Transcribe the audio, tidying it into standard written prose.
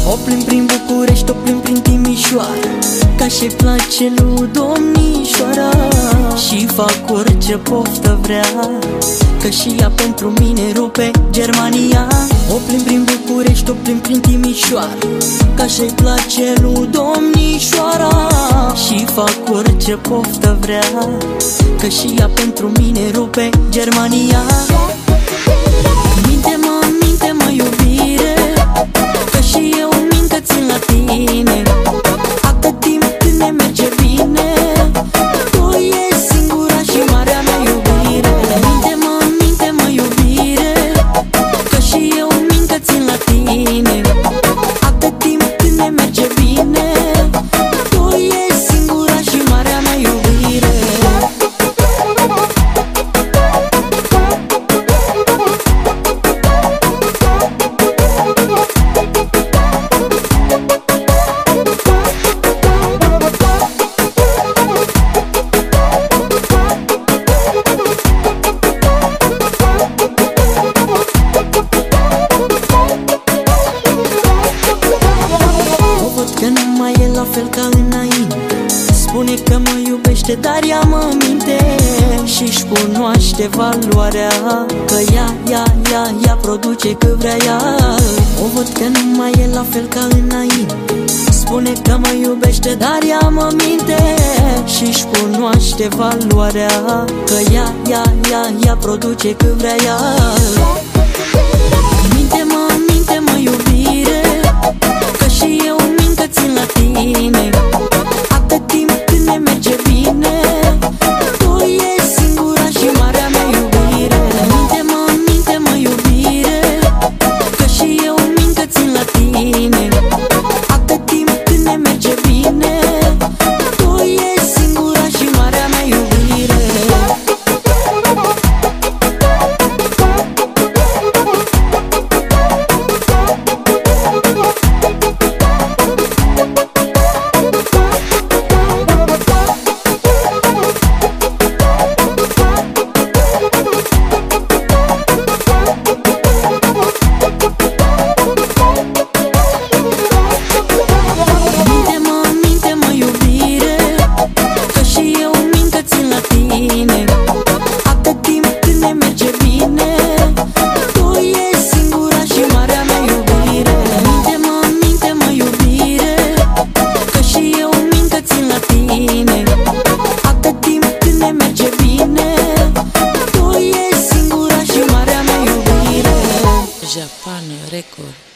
O plimb prin București, o plimb prin Timișoara, ca și-i place lui domnișoara. Și fac orice poftă vrea, că și ea pentru mine rupe Germania. O plimb prin București, o plimb prin Timișoara, ca și-i place lui domnișoara. Și fac orice poftă vrea, că și ea pentru mine rupe Germania. Minte-mă, iubire, că și eu minte țin la tine. Atât timp când ne merge bine, tu ești singura și marea mea iubire. Minte-mă, iubire, că și eu minte țin la tine. Atât timp când ne merge bine, tu ești singura și marea mea iubire. La fel ca înainte, spune că mă iubește, dar ea mă minte și-și cunoaște valoarea, că ea produce cât vrea ea. O văd că nu mai e la fel ca înainte, spune că mă iubește, dar ea mă minte și-și cunoaște valoarea, că ea produce cât vrea ea. Minte-mă, iubire, că și eu minte țin la tine. Atât timp când ne merge bine, tu ești singura și marea mea iubire. Minte-mă, iubire, că și eu minte țin la tine. Atât timp când ne merge bine, tu ești singura și marea mea iubire. Atât timp când ne merge bine, tu ești singura și marea mea iubire. Minte-mă, iubire, că și eu minte țin la tine. Atât timp când ne merge bine, tu ești singura și marea mea iubire. Japan Record.